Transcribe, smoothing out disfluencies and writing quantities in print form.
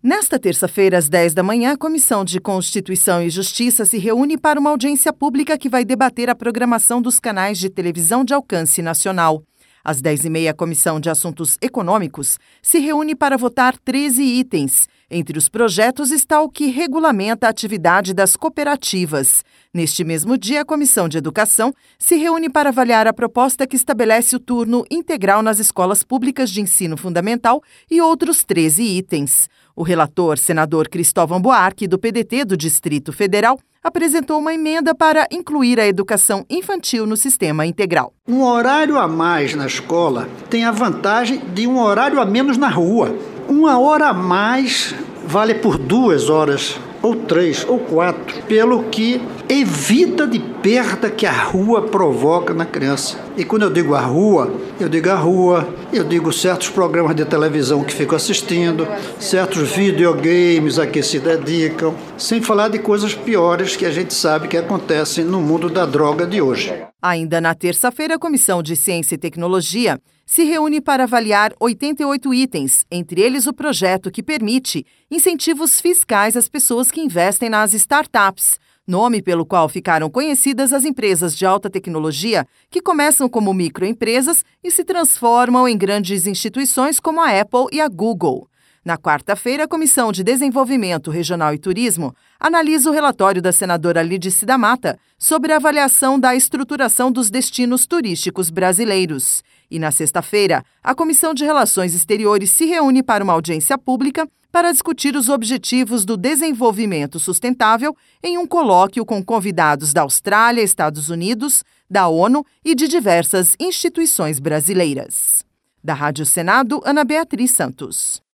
Nesta terça-feira, às 10 da manhã, a Comissão de Constituição e Justiça se reúne para uma audiência pública que vai debater a programação dos canais de televisão de alcance nacional. Às 10h30, a Comissão de Assuntos Econômicos se reúne para votar 13 itens. Entre os projetos está o que regulamenta a atividade das cooperativas. Neste mesmo dia, a Comissão de Educação se reúne para avaliar a proposta que estabelece o turno integral nas escolas públicas de ensino fundamental e outros 13 itens. O relator, senador Cristóvão Buarque, do PDT do Distrito Federal, apresentou uma emenda para incluir a educação infantil no sistema integral. Um horário a mais na escola tem a vantagem de um horário a menos na rua. 1 hora a mais vale por 2 horas, ou 3, ou 4, pelo que evita de perda que a rua provoca na criança. E quando eu digo a rua, eu digo certos programas de televisão que ficam assistindo, certos videogames a que se dedicam, sem falar de coisas piores que a gente sabe que acontecem no mundo da droga de hoje. Ainda na terça-feira, a Comissão de Ciência e Tecnologia se reúne para avaliar 88 itens, entre eles o projeto que permite incentivos fiscais às pessoas que investem nas startups, nome pelo qual ficaram conhecidas as empresas de alta tecnologia que começam como microempresas e se transformam em grandes instituições como a Apple e a Google. Na quarta-feira, a Comissão de Desenvolvimento Regional e Turismo analisa o relatório da senadora Lídice da Mata sobre a avaliação da estruturação dos destinos turísticos brasileiros. E na sexta-feira, a Comissão de Relações Exteriores se reúne para uma audiência pública para discutir os objetivos do desenvolvimento sustentável em um colóquio com convidados da Austrália, Estados Unidos, da ONU e de diversas instituições brasileiras. Da Rádio Senado, Ana Beatriz Santos.